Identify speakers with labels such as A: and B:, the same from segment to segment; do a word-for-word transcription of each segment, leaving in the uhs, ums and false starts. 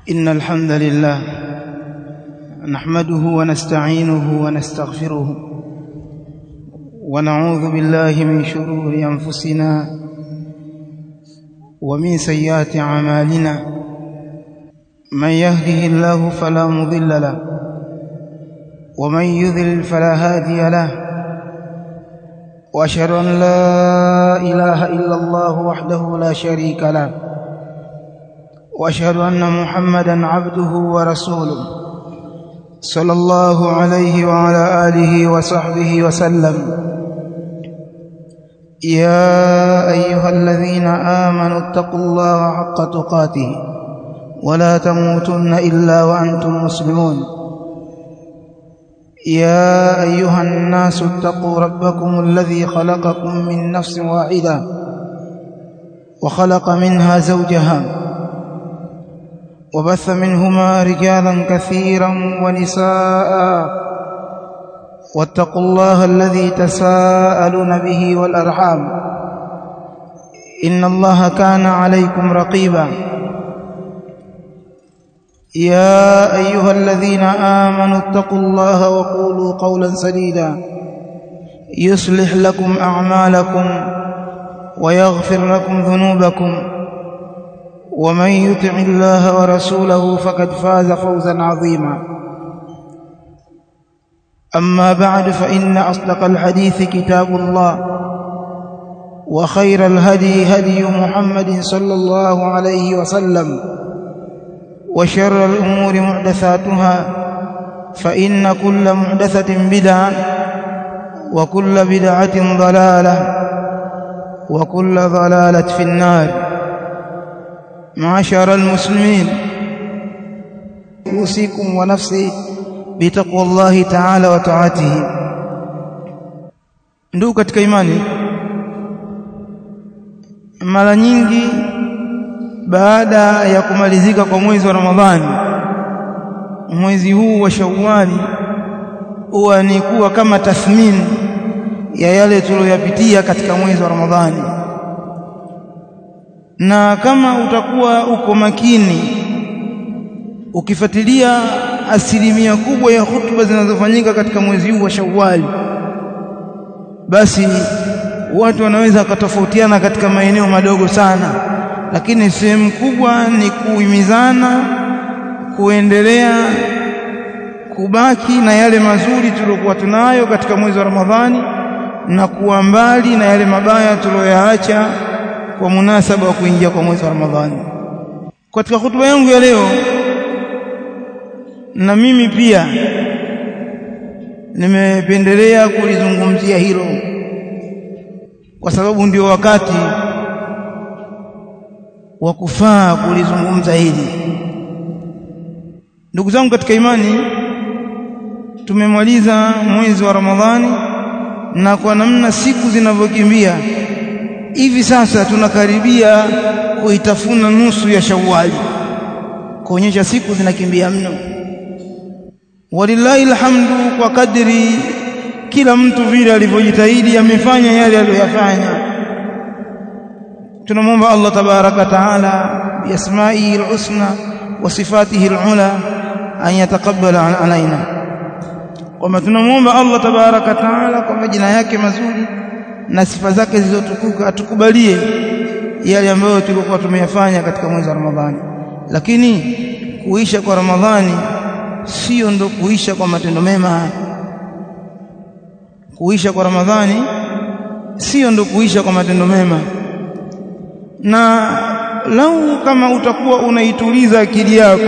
A: إن الحمد لله نحمده ونستعينه ونستغفره ونعوذ بالله من شرور أنفسنا ومن سيئات أعمالنا من يهده الله فلا مضل له ومن يضلل فلا هادي له وأشهد أن لا إله إلا الله وحده لا شريك له وأشهد أن محمدًا عبده ورسوله صلى الله عليه وعلى آله وصحبه وسلم. يا أيها الذين آمنوا اتقوا الله حق تقاته ولا تموتن إلا وأنتم مسلمون. يا أيها الناس اتقوا ربكم الذي خلقكم من نفس واحدة وخلق منها زوجها وبث منهما رجالا كثيرا ونساء واتقوا الله الذي تساءلون به والأرحام إن الله كان عليكم رقيبا. يا أيها الذين آمنوا اتقوا الله وقولوا قولا سديدا يصلح لكم أعمالكم ويغفر لكم ذنوبكم ومن يطع الله ورسوله فقد فاز فوزا عظيما. أما بعد فإن أصدق الحديث كتاب الله وخير الهدي هدي محمد صلى الله عليه وسلم وشر الأمور محدثاتها فإن كل محدثة بدعة وكل بدعة ضلالة وكل ضلالة في النار. معاشر المسلمين، أوصيكم ونفسي بتقوى الله تعالى وطاعته. Ndugu katika imani, mara nyingi baada ya kumalizika kwa mwezi wa Ramadhani, mwezi huu wa Shawwali huwa ni kuwa kama tathmini ya yale tuliyoyapitia katika mwezi wa Ramadhani. Na kama utakuwa uko makini ukifuatilia asilimia kubwa ya hutuba zinazofanyika katika mwezi huu wa Shawwali, basi watu wanaweza kutofautiana katika maeneo madogo sana, lakini sehemu kubwa ni kuhimizana kuendelea kubaki na yale mazuri tuliyokuwa tunayo katika mwezi wa Ramadhani na kuwa mbali na yale mabaya tuliyoyaacha kwa munasaba wa kuingia kwa mwezi wa Ramadhani. Katika hutuba yangu ya leo, na mimi pia nimependelea kulizungumzia hilo kwa sababu ndio wakati wa kufaa kulizungumza hili. Ndugu zangu katika imani, tumemaliza mwezi wa Ramadhani na kwa namna siku zinavyokimbia hivi sasa tunakaribia kuitafuna nusu ya Shawwali, kuonyesha siku zinakimbia mno. Walillahi alhamdu, kwa kadri kila mtu vile alivyojitahidi amefanya yale aliyofanya. Tunamwomba Allah tabaraka taala biasma'ihi alhusna wa sifatihi alula an yataqabbala alaina. Kwa tunamwomba Allah tabaraka taala kwa majina yake mazuri na sifa zake zilizotukuka atukubalie yale ambayo tulikuwa tumeyafanya katika mwezi wa Ramadhani. Lakini kuisha kwa Ramadhani sio ndo kuisha kwa matendo mema. Kuisha kwa Ramadhani sio ndo kuisha kwa matendo mema. Na lau kama utakuwa unaituliza akili yako,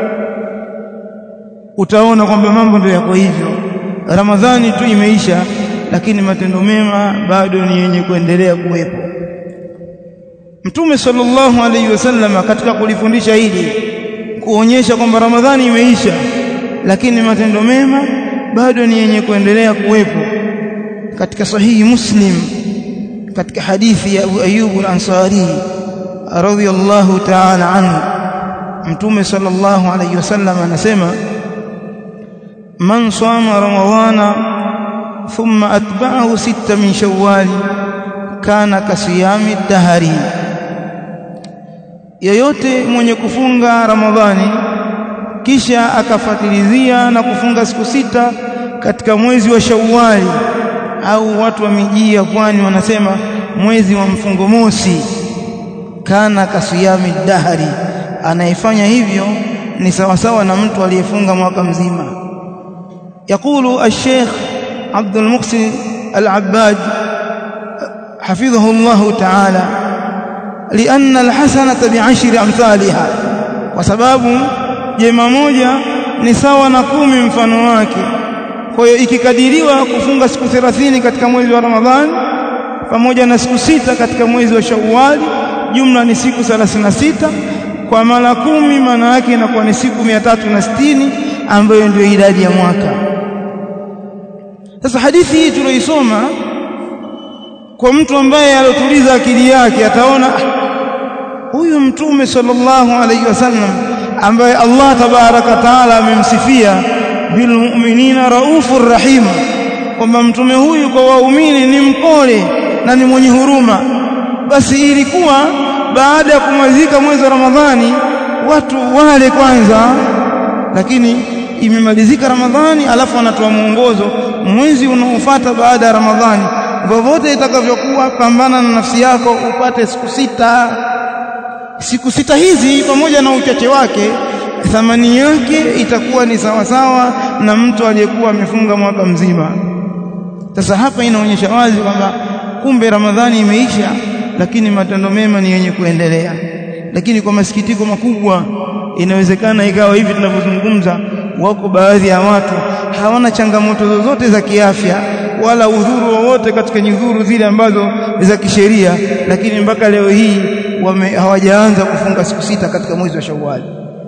A: utaona kwamba mambo ndio yako hivyo. Ramadhani tu imeisha, lakini matendo mema bado ni yenye kuendelea kuwepo. Mtume sallallahu alayhi wasallam katika kulifundisha hili, kuonyesha kwamba Ramadhani imeisha lakini matendo mema bado ni yenye kuendelea kuwepo, katika sahihi Muslim katika hadithi ya Abu Ayyub al-Ansari radhiyallahu ta'ala anhu, Mtume sallallahu alayhi wasallam anasema, man sama ramadhana thumma atba'ahu sita min shawwal kana kasiyami dahari. yoyote mwenye kufunga Ramadhani kisha akafatilizia na kufunga siku sita katika mwezi wa Shawwali, au watu wa miji ya pwani wanasema mwezi wa mfungo mosi, kana kasiyami dahari, anayefanya hivyo ni sawa sawa na mtu aliyefunga mwaka mzima. Yakulu al-Sheikh Abdul Muhsin al-Abbad حفظه الله تعالى لأن الحسنة بعشر أمثالها، وسبب jema moja ni sawa na kumi mfano wake. Kwa hiyo ikikadiriwa kufunga siku thelathini katika mwezi wa Ramadhani pamoja na siku sita katika mwezi wa Shawwal, jumla ni siku thelathini na sita, kwa mara kumi maana yake inakuwa ni siku mia tatu na sitini, ambayo ndio idadi ya mwaka. Sasa hadithi hii tuliyoisoma, kwa mtu ambaye alotuliza akili yake ataona huyu Mtume sallallahu alayhi wasallam ambaye Allah tabaraka taala amemsifia bil mu'minina raufur rahim, kwamba mtume huyu kwa waumini ni mpole na ni mwenye huruma. Basi ilikuwa baada ya kumalizika mwezi wa Ramadhani watu wale kwanza, lakini imemalizika Ramadhani alafu anatoa mwongozo mwezi unaofuata baada ya Ramadhani, vyovyote itakavyokuwa pambana na nafsi yako upate siku sita. Siku sita hizi pamoja na uchache wake, thamani yake itakuwa ni sawa sawa na mtu aliyekuwa amefunga mwaka mzima. Sasa hapa inaonyesha wazi kwamba kumbe Ramadhani imeisha, lakini matendo mema ni yenye kuendelea. Lakini kwa masikitiko makubwa, inawezekana ikawa hivi tunavyozungumza, wako baadhi ya watu hawana changamoto zozote za kiafya wala udhuru wowote katika nyudhuru zile ambazo za kisheria, lakini mpaka leo hii wame hawajaanza kufunga siku sita katika mwezi wa Shawwal.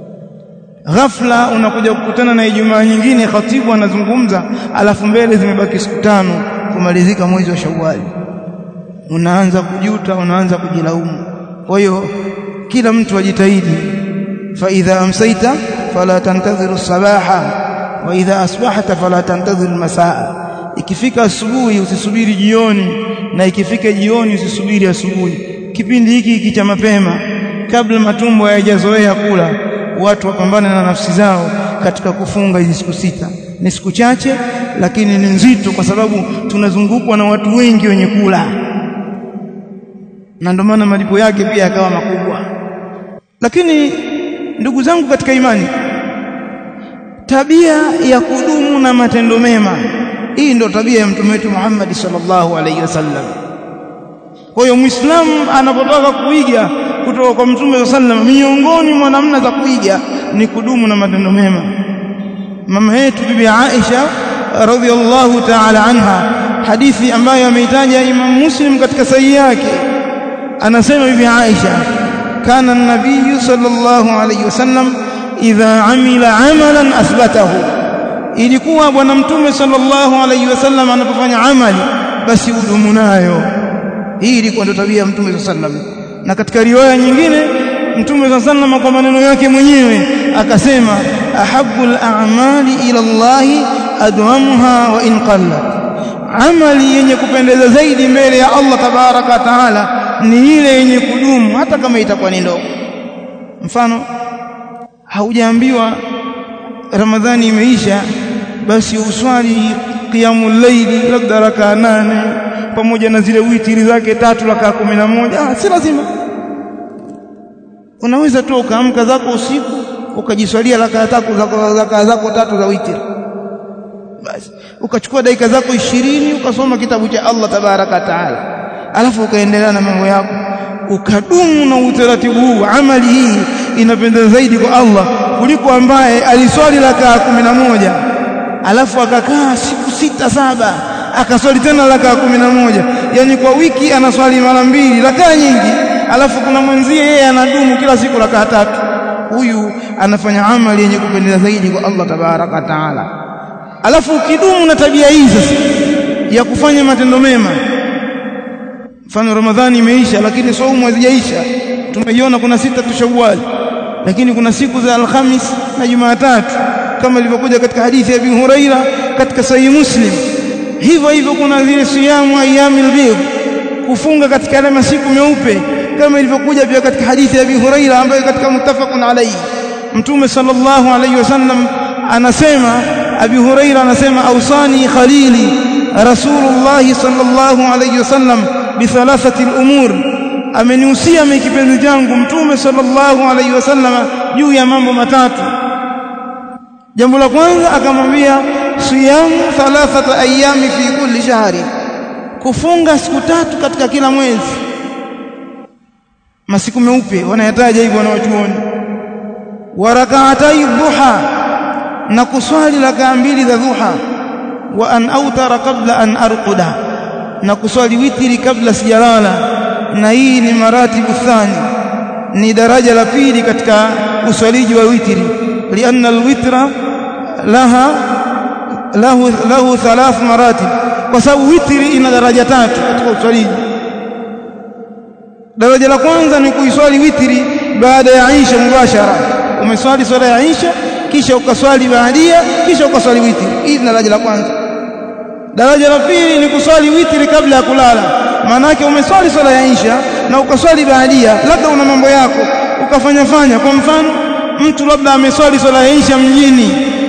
A: Ghafla unakuja kukutana na Ijumaa nyingine khatibu anazungumza, alafu mbele zimebaki siku tano kumalizika mwezi wa Shawwal. Unaanza kujuta, unaanza kujilaumu. Kwa hiyo kila mtu ajitahidi, fa idha amsayta fala tantadhiru sabaha wa idha asbahta fala tantadhiru masaa. Ikifika asubuhi usisubiri jioni, na ikifika jioni usisubiri asubuhi. Kipindi hiki hiki cha mapema, kabla matumbo hayajazoea kula, watu wapambane na nafsi zao katika kufunga hizi siku sita. Ni siku chache lakini ni nzito, kwa sababu tunazungukwa na watu wengi wenye kula, na ndio maana malipo yake pia yakawa makubwa. Lakini ndugu zangu katika imani, tabia ya kudumu na matendo mema, hii ndio tabia ya mtume wetu Muhammad sallallahu alaihi wasallam. Kwa hiyo Muislamu anapotaka kuiga kutoka kwa mtume sallallahu alaihi wasallam, miongoni mwa namna za kuiga ni kudumu na matendo mema. Mama yetu bibi Aisha radhiallahu ta'ala anha, hadithi ambayo ameitaja Imam Muslim katika sahihi yake, anasema bibi Aisha, kana an-nabiy sallallahu alaihi wasallam idha amila amalan athbatahu, ilikuwa bwana mtume sallallahu alaihi wasallam anapofanya amali basi udumu nayo. Hii ilikuwa ndio tabia ya mtume sallallahu alaihi wasallam. Na katika riwaya nyingine mtume sallallahu alaihi wasallam kwa maneno yake mwenyewe akasema, ahabbul a'mali ila Allah adwamuha wa in qallat, amali yenye kupendeza zaidi mbele ya Allah tabaraka taala ni ile yenye kudumu hata kama itakuwa ni ndogo. Mfano, haujaambiwa Ramadhani imeisha basi uswali qiyamul layli labda raka nane pamoja na zile witiri zake tatu raka kumi na moja. Ah, si lazima. Unaweza tu ukaamka zako usiku ukajiswalia raka tatu zako zaka zako tatu za witiri, basi ukachukua dakika zako ishirini ukasoma kitabu cha Allah tabaraka taala, alafu ukaendelea na mambo yako, ukadumu na utaratibu huu. Amali hii inapendeza zaidi kwa Allah kuliko ambaye aliswali raka kumi na moja alafu akakaa siku sita saba akaswali tena raka kumi na moja. Yani kwa wiki anaswali mara mbili raka nyingi, alafu kuna mwenzie yeye anadumu kila siku raka tatu. Huyu anafanya amali yenye kupendeza zaidi kwa Allah tabaraka taala. Alafu ukidumu na tabia hizi ya kufanya matendo mema, mfano Ramadhani imeisha lakini saumu hazijaisha, tumeiona kuna sita tu Shawwal, lakini kuna siku za Alhamis na Jumatatu kama ilivyokuja katika hadithi ya Abi Huraira katika Sahih Muslim. Hivyo hivyo kuna zile siyamu ayyamil bidh, kufunga katika yale masiku meupe kama ilivyokuja pia katika hadithi ya Abi Huraira ambayo katika muttafaqun alayhi. Mtume sallallahu alayhi wasallam anasema, Abi Huraira anasema, ausani khalili Rasulullah sallallahu alayhi wasallam bi thalathati al-umur, amenihusia mimi kipenzi changu Mtume sallallahu alayhi wasallam juu ya mambo matatu. Jambo la kwanza akamwambia siyamu thalathata ayami fi kulli shahri, kufunga siku tatu katika kila mwezi. Masiku meupe wanayataja hivyo wanawachuoni. Wa rak'atay dhuha, na kuswali rakaa mbili za dhuha. Wa an autara qabla an arquda, na kuswali witri kabla sijalala. Na hii ni maratibu thani, ni daraja la pili katika uswaliji wa witri, lianna alwitra laha lahu lahu thalath maratib, kwa sababu witri ina daraja tatu katika uswaliji. Daraja la kwanza ni kuiswali witri baada ya Isha mubashara, umeswali swala ya Isha kisha ukaswali baadia kisha ukaswali witri, hii ni daraja la kwanza. Daraja la pili ni kuswali witri kabla ya kulala, maana yake umeswali swala ya Isha na ukaswali baadia, labda una mambo yako ukafanya fanya. Kwa mfano mtu labda ameswali swala ya Isha mjini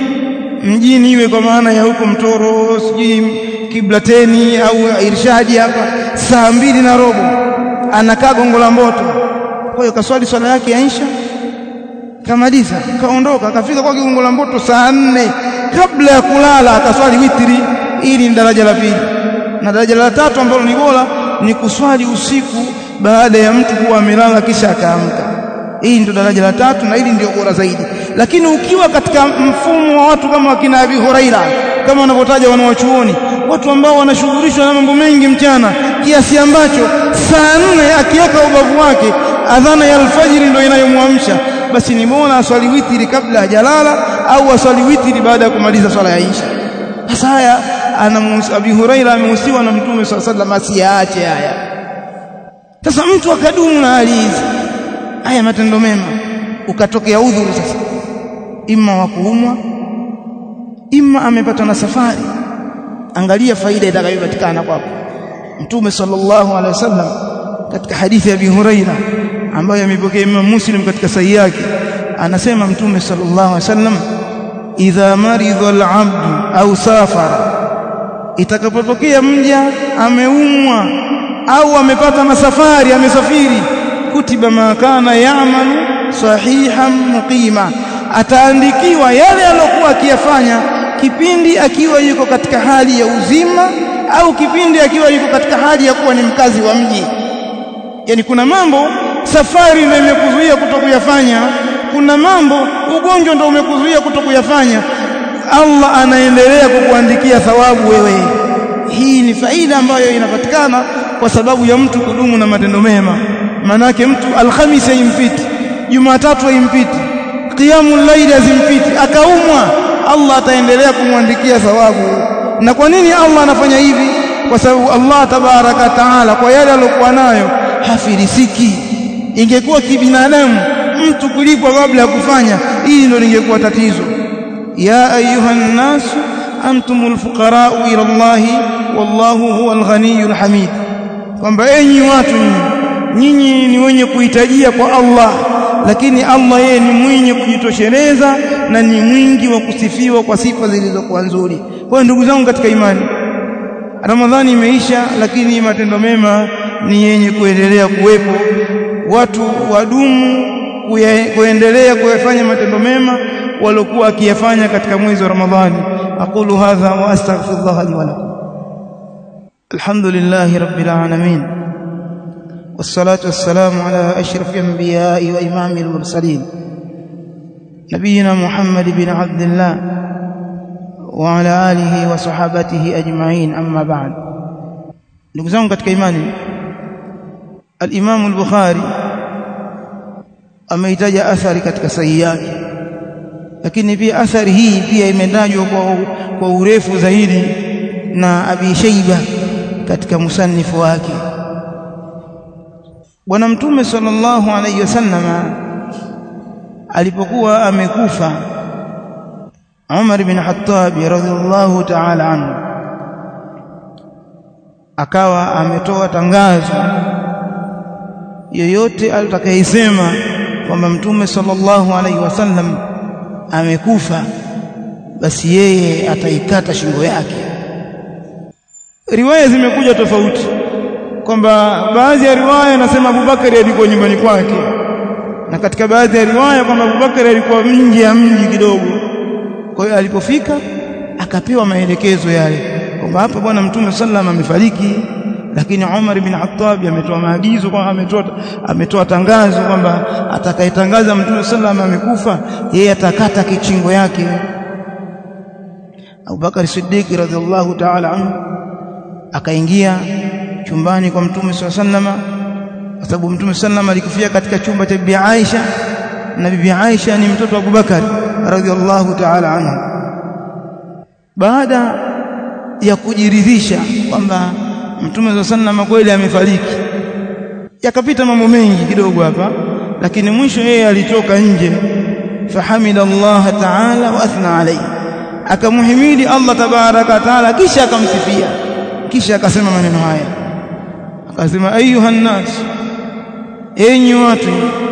A: mjini iwe kwa maana ya huko Mtoro, sijui Kiblateni au Irshadi, hapa saa mbili na robo anakaa Gongo la Mboto. Kwa hiyo kaswali swala yake ya Isha, kamaliza, kaondoka, akafika kwa Gongo la Mboto saa nne, kabla ya kulala akaswali witri. Hili ni daraja la pili. Na daraja la tatu ambalo ni bora ni kuswali usiku baada ya mtu kuwa amelala kisha akaamka. Hii ndio daraja la tatu na hili ndio bora zaidi. Lakini ukiwa katika mfumo wa watu kama wakina Abi Huraira, kama wanavyotaja wanawachuoni, watu ambao wanashughulishwa na mambo mengi mchana kiasi ambacho saa nne akiweka ubavu wake adhana ya alfajiri ndio inayomwamsha, basi ni bora aswali witri kabla hajalala au aswali witri baada ya kumaliza swala ya Isha. Sasa haya ana Abi Huraira amehusiwa na Mtume sallallahu alayhi wasallam asiache haya. Sasa mtu akadumu na hali hizi, haya matendo mema, ukatokea udhuru sasa, imma wa kuumwa, imma amepata na safari, angalia faida itakayopatikana kwako. Mtume sallallahu alaihi wasallam katika hadithi ya Abi Huraira ambayo amepokea Imam Muslim katika sahihi yake, anasema Mtume sallallahu alaihi wasallam, idha maridha al-abdu au safara, itakapotokea mja ameumwa au amepata na safari, amesafiri, kutiba ma kana ya'malu sahihan muqima, ataandikiwa yale aliyokuwa akiyafanya kipindi akiwa yuko katika hali ya uzima au kipindi akiwa yuko katika hali ya kuwa ni mkazi wa mji. Yani kuna mambo safari ndio imekuzuia kutokuyafanya, kuna mambo ugonjwa ndio umekuzuia kutokuyafanya, Allah anaendelea kukuandikia thawabu wewe. Hii ni faida ambayo inapatikana kwa sababu ya mtu kudumu na matendo mema. Manake mtu Alhamisi impiti, Jumatatu impiti, Qiyamul Layl azimpiti, akaumwa, Allah ataendelea kumwandikia thawabu. Na kwa nini Allah anafanya hivi? Kwa sababu Allah tabaraka taala kwa yale aliyokuwa nayo hafirisiki. Ingekuwa kibinadamu mtu kulipwa kabla ya kufanya, hii ndio lingekuwa tatizo. Ya ayuhan nasu antumul fuqara'u ila Allahi wallahu huwal ghaniyyul hamid, kwamba enyi watu nyinyi ni wenye kuhitajia kwa Allah, lakini Allah yeye ni mwenye kujitosheleza na ni mwingi wa kusifiwa kwa sifa zilizokuwa nzuri. Kwa ndugu zangu katika imani, Ramadhani imeisha, lakini matendo mema ni yenye kuendelea kuwepo. Watu wadumu kuendelea kuyafanya matendo mema waliokuwa akiyafanya katika mwezi wa Ramadhani. Aqulu hadha wa astaghfirullah li wa lakum. Alhamdulillahi rabbil alamin, wassalatu wassalamu ala ashrafil anbiya'i wa imamil mursalin, nabiyina Muhammad bin Abdullah wa ala alihi wa sahabatihi ajma'in, amma ba'd. Ndugu zangu katika imani, al-Imam al-Bukhari ameitaja athari katika sahihi yake, lakini pia athari hii pia imetajwa kwa, kwa urefu zaidi na Abi Shayba katika musanifu wake. Bwana Mtume sallallahu alayhi wasallam alipokuwa amekufa, Umar bin Khattab radhiyallahu ta'ala anhu akawa ametoa tangazo yoyote atakayesema kwamba mtume sallallahu alaihi wasallam amekufa basi yeye ataikata shingo yake. Riwaya zimekuja tofauti kwamba baadhi ya riwaya nasema Abubakar alikuwa nyumbani kwake, na katika baadhi ya riwaya kwamba Abubakar alikuwa nje ya mji kidogo. Kwa hiyo alipofika akapewa maelekezo yale kwamba hapa bwana mtume sallallahu amefariki, lakini Umar bin Khattab ametoa maagizo kwamba ametoa ametoa tangazo kwamba atakayetangaza mtume sallallahu amekufa yeye atakata kichingo yake. Abubakar Siddiq radhiallahu ta'ala anhu akaingia chumbani kwa mtume sallallahu, kwa sababu mtume sallallahu alikufia katika chumba cha bibi Aisha, na bibi Aisha ni mtoto wa Abubakar radhiallahu ta'ala anhu. Baada ya kujiridhisha kwamba mtume sallallahu kweli amefariki, yakapita mambo mengi kidogo hapa, lakini mwisho yeye alitoka nje, fahamida Allah ta'ala wa athna alayhi, akamhimidi Allah tabaraka taala, kisha akamsifia, kisha akasema maneno haya, akasema ayuha nas, enyi watu,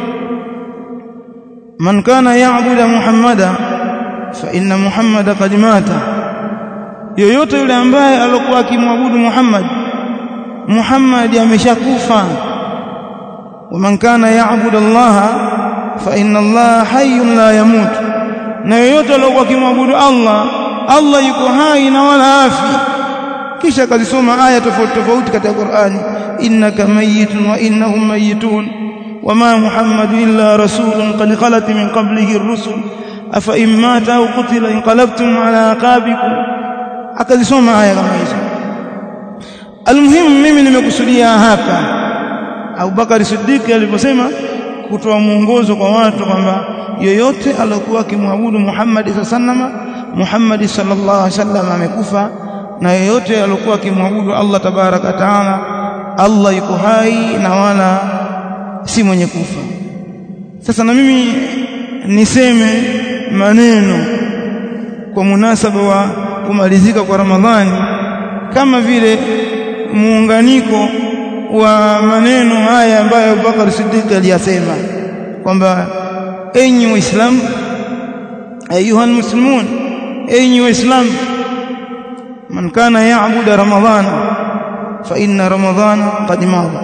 A: man kana ya'budu Muhammada fa inna Muhammada qad mata, yoyote yule ambaye alikuwa akimwabudu Muhammad, Muhammad ameshakufa. Wa man kana ya'budu Allah fa inna Allah hayyun la yamut, na yoyote alikuwa akimwabudu Allah, Allah yuko hai na wala afi. Kisha akazisoma aya tofauti tofauti katika Qur'ani, innaka mayyitun wa innahum mayyitun wama Muhammadu illa rasulun qad khalat min qablihi ar-rusul afa in mata aw qutila inqalabtum ala aqabikum. Akazisoma aya kama hizo. Almuhimu mimi nimekusudia hapa Abubakar Siddiq aliposema kutoa mwongozo kwa watu kwamba yoyote aliyokuwa akimwabudu Muhammad sallallahu Muhammad sallallahu alaihi wasallam amekufa, na yoyote aliyokuwa akimwabudu Allah tabaraka taala, Allah yuko hai na wala si mwenye kufa. Sasa na mimi niseme maneno kwa munasaba wa kumalizika kwa Ramadhani, kama vile muunganiko wa maneno haya ambayo Abubakar Siddiq aliyasema kwamba enyi waislamu, ayuha muslimun, enyi waislamu, man kana ya'budu ramadhana fa inna ramadhana qad mada,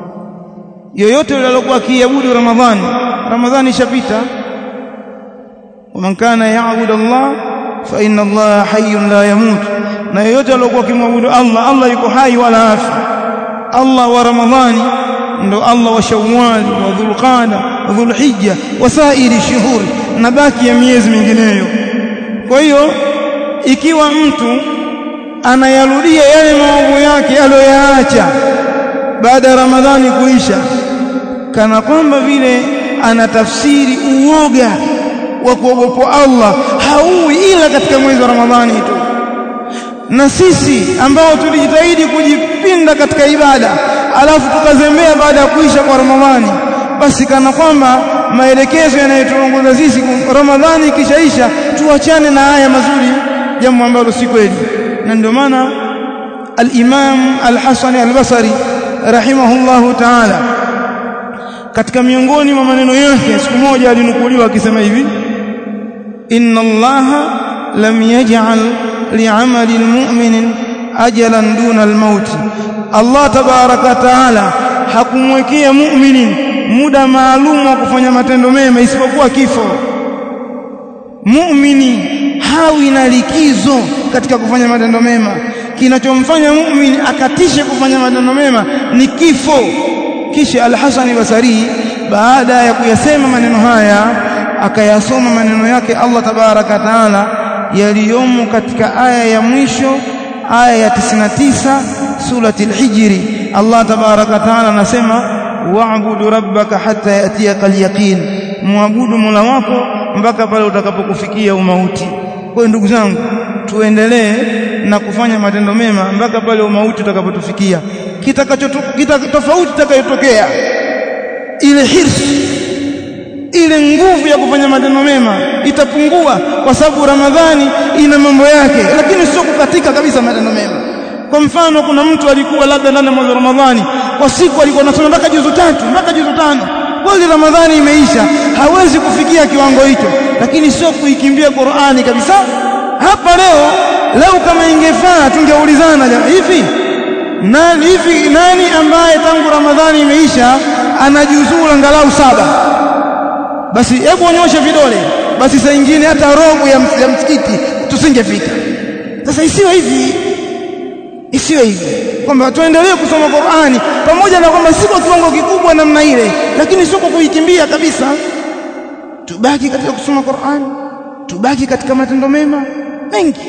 A: yoyote yule aliyokuwa akiabudu Ramadhani, Ramadhani ishapita. Wa man kana ya'budu Allah fa inna Allah hayyun la yamut, na yoyote aliyokuwa akimwabudu Allah, Allah yuko hai wala afi. Allah wa Ramadhani ndo Allah wa Shawwal wa Dhulqa'da wa Dhulhijja wa sairi shuhuri, na baki ya miezi mingineyo. Kwa hiyo ikiwa mtu anayarudia yale maovu yake aliyoyaacha baada ya Ramadhani kuisha, kana kwamba vile anatafsiri uoga wa kuogopa Allah haui ila katika mwezi wa Ramadhani tu. Na sisi ambao tulijitahidi kujipinda katika ibada alafu tukazembea baada ya kuisha kwa Ramadhani, basi kana kwamba maelekezo yanayotuongoza sisi Ramadhani kishaisha tuachane na haya mazuri, jambo ambalo si kweli. Na ndio maana al-Imam al-Hasan al-Basri rahimahullahu ta'ala katika miongoni mwa maneno yake siku moja alinukuliwa akisema hivi, inna Allaha lam yaj'al li'amali al-mu'min ajalan duna al-maut, Allah tabaraka taala hakumwekea muumini muda maalum wa kufanya matendo mema isipokuwa kifo. Muumini hawi na likizo katika kufanya matendo mema, kinachomfanya muumini akatishe kufanya matendo mema ni kifo. Kisha Al-Hasan al-Basri baada ya kuyasema maneno haya akayasoma maneno yake Allah tabaraka taala yaliyomo katika aya ya mwisho, aya ya tisini na tisa surati al-Hijri. Allah tabaraka taala anasema wa'budu rabbaka hatta yatiyaka al-yaqin, muabudu Mola wako mpaka pale utakapokufikia umauti. Kwa hiyo ndugu zangu, tuendelee na kufanya matendo mema mpaka pale umauti utakapotufikia. Kitakacho tofauti kitakayotokea, ile hirsi, ile nguvu ya kufanya matendo mema itapungua, kwa sababu Ramadhani ina mambo yake, lakini sio kukatika kabisa matendo mema. Kwa mfano kuna mtu alikuwa labda ndani ya mwezi wa Ramadhani kwa siku alikuwa anasoma mpaka juzu tatu mpaka juzu tano, kweli Ramadhani imeisha, hawezi kufikia kiwango hicho, lakini sio kuikimbia Qur'ani kabisa. Hapa leo leo kama ingefaa tungeulizana hivi, nani hivi nani ambaye tangu Ramadhani imeisha ana juzuu angalau saba? Basi hebu onyoshe vidole, basi saa nyingine hata robo ya, ya msikiti tusingefika. Sasa isiwe hivi, isiwe hivi kwamba tuendelee kusoma Qur'ani pamoja na kwamba siko kiwango kikubwa namna ile, lakini sio kwa kuikimbia kabisa. Tubaki katika kusoma Qur'ani, tubaki katika matendo mema mengi.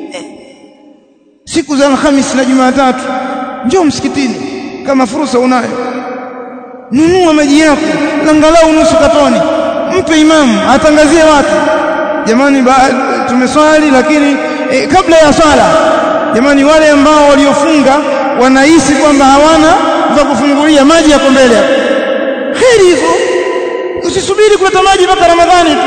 A: Siku za Alhamisi na Jumatatu njoo msikitini kama fursa unayo, nunua maji yako angalau nusu katoni, mpe imamu atangazie watu, jamani tumeswali. Lakini eh, kabla ya swala, jamani wale ambao waliofunga wanahisi kwamba hawana za kufungulia, maji yako mbele hapo. Heri hizo, usisubiri kuleta maji mpaka Ramadhani tu,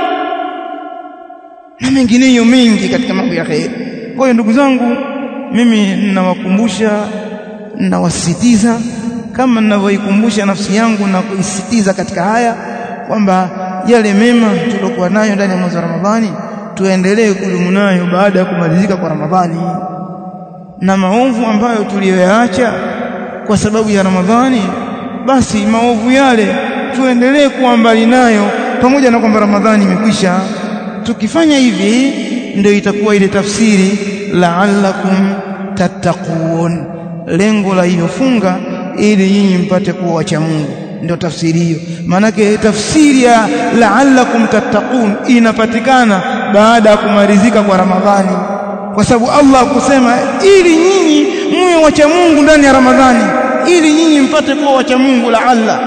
A: na mengineyo mengi katika mambo ya kheri. Kwa hiyo ndugu zangu, mimi ninawakumbusha, ninawasisitiza kama ninavyoikumbusha nafsi yangu na kuisisitiza katika haya kwamba yale mema tulokuwa nayo ndani ya mwezi wa Ramadhani tuendelee kudumu nayo baada ya kumalizika kwa Ramadhani, na maovu ambayo tuliyoyaacha kwa sababu ya Ramadhani, basi maovu yale tuendelee kuwa mbali nayo pamoja na kwamba Ramadhani imekwisha. Tukifanya hivi ndio itakuwa ile tafsiri la'allakum tattaqun, lengo la hiyo funga ili nyinyi mpate kuwa wacha Mungu, ndio tafsiri hiyo. Maana yake tafsiri ya la'allakum tattaqun inapatikana baada ya kumalizika kwa Ramadhani, kwa sababu Allah kusema ili nyinyi mwe wacha Mungu ndani ya Ramadhani, ili nyinyi mpate kuwa wacha Mungu la'alla.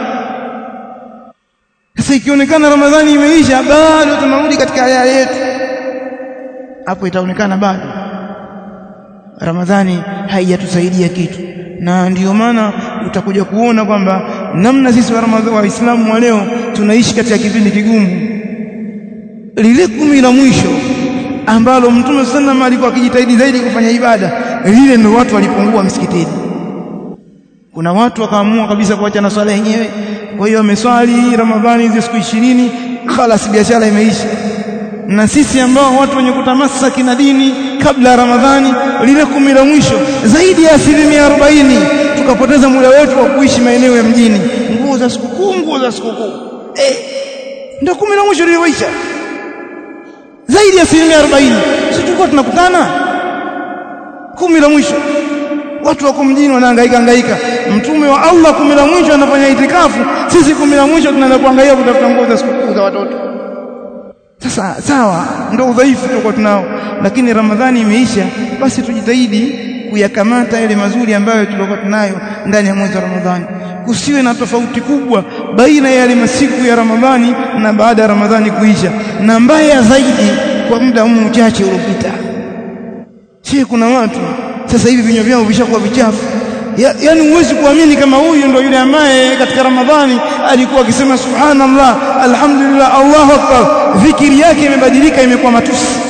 A: Sasa ikionekana Ramadhani imeisha bado tunarudi katika haya yetu, hapo itaonekana bado Ramadhani haijatusaidia kitu. Na ndiyo maana utakuja kuona kwamba namna sisi wa Ramadhani Waislamu wa leo tunaishi katika kipindi kigumu. Lile kumi la mwisho ambalo Mtume sallallahu alikuwa akijitahidi zaidi kufanya ibada, lile ndio watu walipungua msikitini. Kuna watu wakaamua kabisa kuacha na swala yenyewe, kwa hiyo wameswali Ramadhani hizo siku ishirini, khalas biashara imeisha. Na sisi ambao watu wenye kutamasaki na dini kabla ya Ramadhani, lile kumi la mwisho zaidi ya asilimia arobaini tukapoteza muda wetu wa kuishi maeneo ya mjini, nguo za sikukuu nguo za sikukuu eh, ndio kumi la mwisho lilioisha. Zaidi ya asilimia arobaini sisi tulikuwa tunakutana kumi la mwisho, watu wako mjini wanahangaika hangaika. Mtume wa Allah kumi la mwisho anafanya itikafu, sisi kumi la mwisho tunaenda kuangalia kutafuta nguo za sikukuu za watoto. Sasa sawa, ndio udhaifu tulikuwa tunao, lakini Ramadhani imeisha, basi tujitahidi kuyakamata yale mazuri ambayo tulikuwa tunayo ndani ya mwezi wa Ramadhani. Kusiwe na tofauti kubwa baina ya yale masiku ya Ramadhani na baada ya Ramadhani kuisha, na mbaya zaidi kwa muda mchache uliopita. Si kuna watu sasa hivi vinywa vyao vishakuwa vichafu, ya, yani huwezi kuamini kama huyu ndio yule ambaye katika Ramadhani alikuwa akisema subhanallah, alhamdulillah, Allahu akbar, dhikri yake imebadilika imekuwa matusi.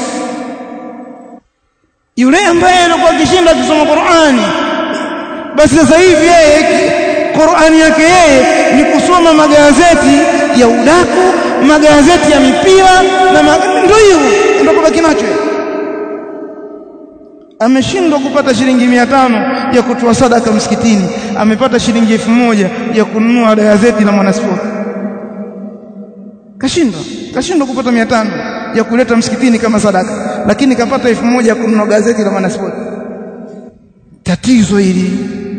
A: Yule ambaye alikuwa akishinda kusoma Qur'ani, basi sasa hivi yeye Qur'ani yake yeye ni kusoma magazeti ya udaku, magazeti ya mipira na mag... ndio hiyo ndio kubaki nacho. Ameshindwa kupata shilingi mia tano ya kutoa sadaka msikitini, amepata shilingi elfu moja ya kununua gazeti la Mwanaspoti. Kashindwa, kashindwa kupata mia tano ya kuleta msikitini kama sadaka, lakini kapata elfu moja ya kununua gazeti la Mwanaspoti. Tatizo hili,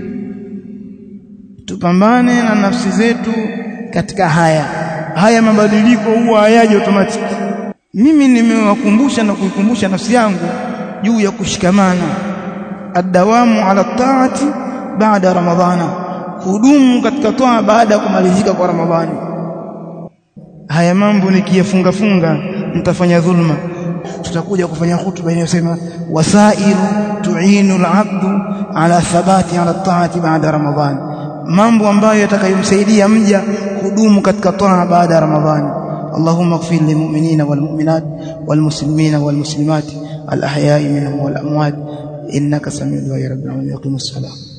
A: tupambane na nafsi zetu katika haya. Haya mabadiliko huwa hayaji automatic. Mimi nimewakumbusha na kuikumbusha nafsi yangu juu ya kushikamana, adawamu ala taati baada Ramadhana, kudumu katika toa baada ya kumalizika kwa Ramadhani. Haya mambo nikiyafunga funga mtafanya dhulma. Tutakuja kufanya hutuba inayosema wasairu tu'inu al-'abdu ala thabati ala taati baada Ramadhani, mambo ambayo yatakayomsaidia mja kudumu katika toa baada ya Ramadhani. Allahumma ighfir lil mu'minina wal mu'minat wal muslimina wal muslimat الأحياء منهم والأموات innaka samiu du'a ya rabbil alamin. Yaqimus salam.